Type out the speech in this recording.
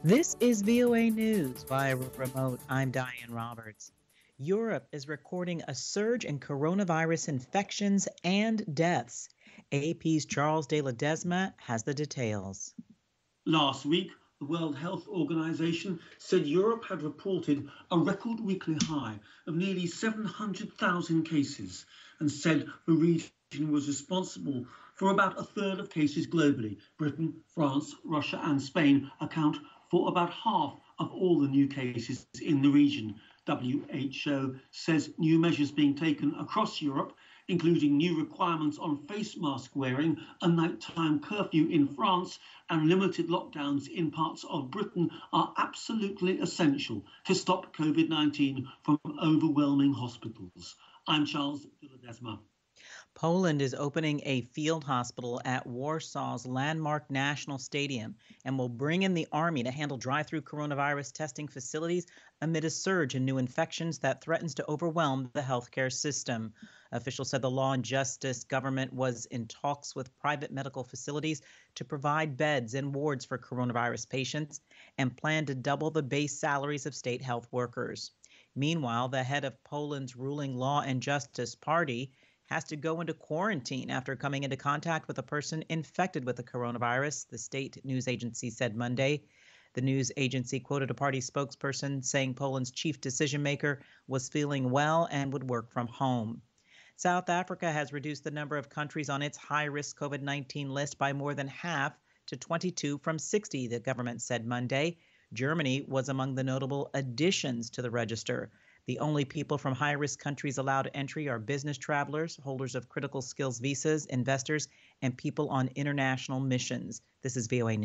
This is VOA News via remote. I'm Diane Roberts. Europe is recording a surge in coronavirus infections and deaths. AP's Charles de Ledesma has the details. Last week, the World Health Organization said Europe had reported a record weekly high of nearly 700,000 cases and said the region was responsible for about a third of cases globally. Britain, France, Russia and Spain account for about half of all the new cases in the region. WHO says new measures being taken across Europe, including new requirements on face mask wearing, a nighttime curfew in France, and limited lockdowns in parts of Britain, are absolutely essential to stop COVID-19 from overwhelming hospitals. I'm Charles de Ledesma. Poland is opening a field hospital at Warsaw's landmark National Stadium and will bring in the army to handle drive-through coronavirus testing facilities amid a surge in new infections that threatens to overwhelm the healthcare system. Officials said the Law and Justice government was in talks with private medical facilities to provide beds and wards for coronavirus patients and plan to double the base salaries of state health workers. Meanwhile, the head of Poland's ruling Law and Justice Party has to go into quarantine after coming into contact with a person infected with the coronavirus, the state news agency said Monday. The news agency quoted a party spokesperson saying Poland's chief decision maker was feeling well and would work from home. South Africa has reduced the number of countries on its high-risk COVID-19 list by more than half to 22 from 60, the government said Monday. Germany was among the notable additions to the register. The only people from high-risk countries allowed entry are business travelers, holders of critical skills visas, investors, and people on international missions. This is VOA News.